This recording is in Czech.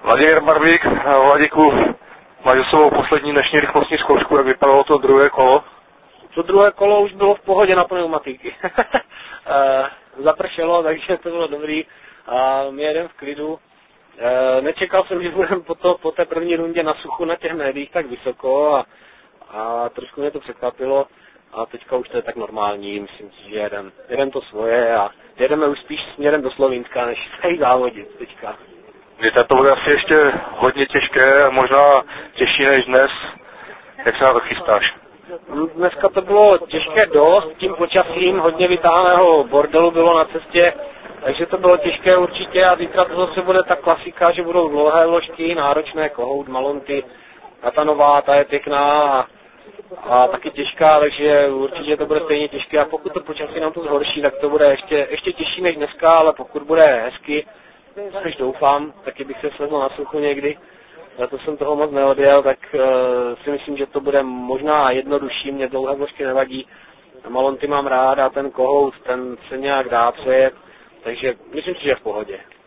Vladimír Barvík, Vladiku, máš za sebou poslední dnešní rychlostní zkoušku, jak vypadalo to druhé kolo? To druhé kolo už bylo v pohodě na pneumatiky. Zapršelo, takže to bylo dobrý a my jedeme v klidu. Nečekal jsem, že budeme po té první rundě na suchu na těch médiích tak vysoko a trošku mě to překvapilo a teďka už to je tak normální, myslím si, že jedem to svoje a jedeme už spíš směrem do Slovinska, než se závodit teďka. Víte, to bude asi ještě hodně těžké a možná těžší než dnes. Jak se na to chystáš? Dneska to bylo těžké dost, tím počasím hodně vytáhaného bordelu bylo na cestě, takže to bylo těžké určitě a zítra to zase bude ta klasika, že budou dlouhé vložky, náročné kohout, malonty a ta nová, ta je pěkná a taky těžká, takže určitě to bude stejně těžké a pokud to počasí nám to zhorší, tak to bude ještě těžší než dneska, ale pokud bude hezky, což doufám, taky bych se slezl na suchu někdy, za to jsem toho moc neodjel, tak si myslím, že to bude možná jednodušší, mě dlouhé vložky nevadí, malonty mám rád a ten kohout, ten se nějak dá přejet, takže myslím si, že v pohodě.